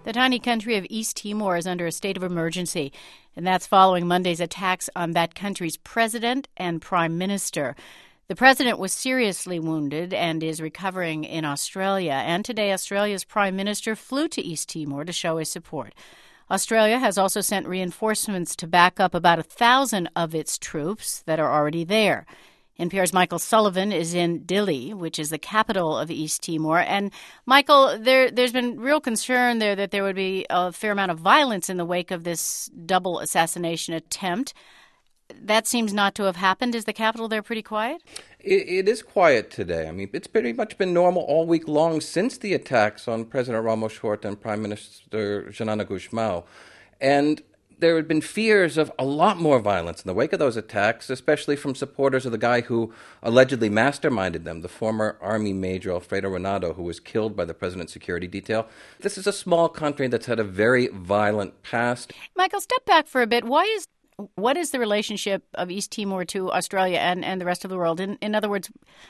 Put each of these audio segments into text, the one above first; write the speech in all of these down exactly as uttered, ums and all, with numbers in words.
The tiny country of East Timor is under a state of emergency, and that's following Monday's attacks on that country's president and prime minister. The president was seriously wounded and is recovering in Australia, and today Australia's prime minister flew to East Timor to show his support. Australia has also sent reinforcements to back up about a thousand of its troops that are already there. N P R's Michael Sullivan is in Dili, which is the capital of East Timor. And, Michael, there, there's been real concern there that there would be a fair amount of violence in the wake of this double assassination attempt. That seems not to have happened. Is the capital there pretty quiet? It, it is quiet today. I mean, it's pretty much been normal all week long since the attacks on President Ramos Horta and Prime Minister Xanana Gusmão. And there had been fears of a lot more violence in the wake of those attacks, especially from supporters of the guy who allegedly masterminded them, the former Army Major Alfredo Renato, who was killed by the president's security detail. This is a small country that's had a very violent past. Michael, step back for a bit. Why is what is the relationship of East Timor to Australia and, and the rest of the world? In, in other words,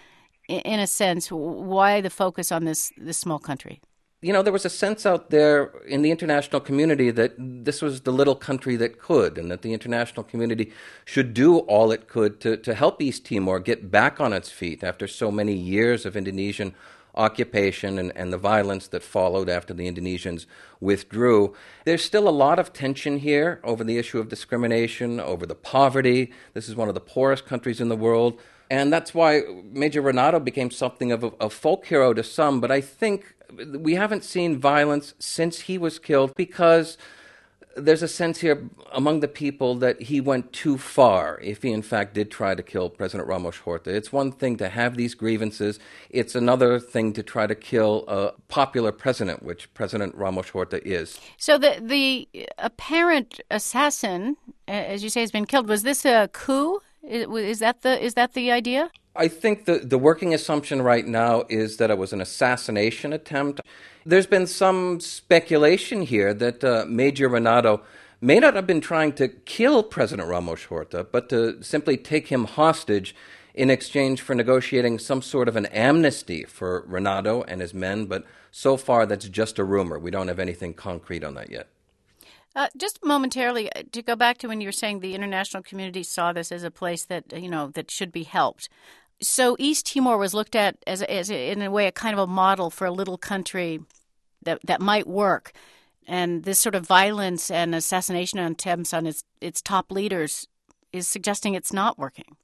in a sense, why the focus on this, this small country? You know, there was a sense out there in the international community that this was the little country that could, and that the international community should do all it could to, to help East Timor get back on its feet after so many years of Indonesian occupation and, and the violence that followed after the Indonesians withdrew. There's still a lot of tension here over the issue of discrimination, over the poverty. This is one of the poorest countries in the world. And that's why Major Renato became something of a, a folk hero to some. But I think we haven't seen violence since he was killed because there's a sense here among the people that he went too far if he in fact did try to kill President Ramos Horta. It's one thing to have these grievances. It's another thing to try to kill a popular president, which President Ramos Horta is. So the, the apparent assassin, as you say, has been killed. Was this a coup? Is that the is that the idea? I think the, the working assumption right now is that it was an assassination attempt. There's been some speculation here that uh, Major Renato may not have been trying to kill President Ramos Horta, but to simply take him hostage in exchange for negotiating some sort of an amnesty for Renato and his men. But so far, that's just a rumor. We don't have anything concrete on that yet. Uh, just momentarily, to go back to when you were saying the international community saw this as a place that, you know, that should be helped. So East Timor was looked at as, as a, in a way, a kind of a model for a little country that that might work. And this sort of violence and assassination attempts on its its top leaders is suggesting it's not working.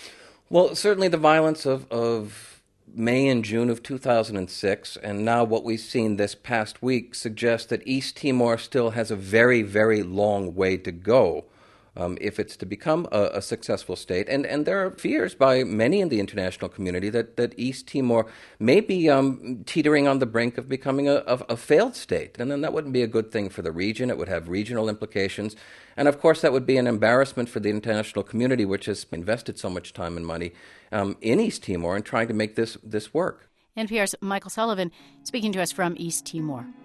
Well, certainly the violence of, of May and June of two thousand six, and now what we've seen this past week suggests that East Timor still has a very, very long way to go um, if it's to become a, a successful state. And and there are fears by many in the international community that, that East Timor may be um, teetering on the brink of becoming a, a, a failed state. And then that wouldn't be a good thing for the region. It would have regional implications. And, of course, that would be an embarrassment for the international community, which has invested so much time and money um, in East Timor and trying to make this, this work. N P R's Michael Sullivan speaking to us from East Timor.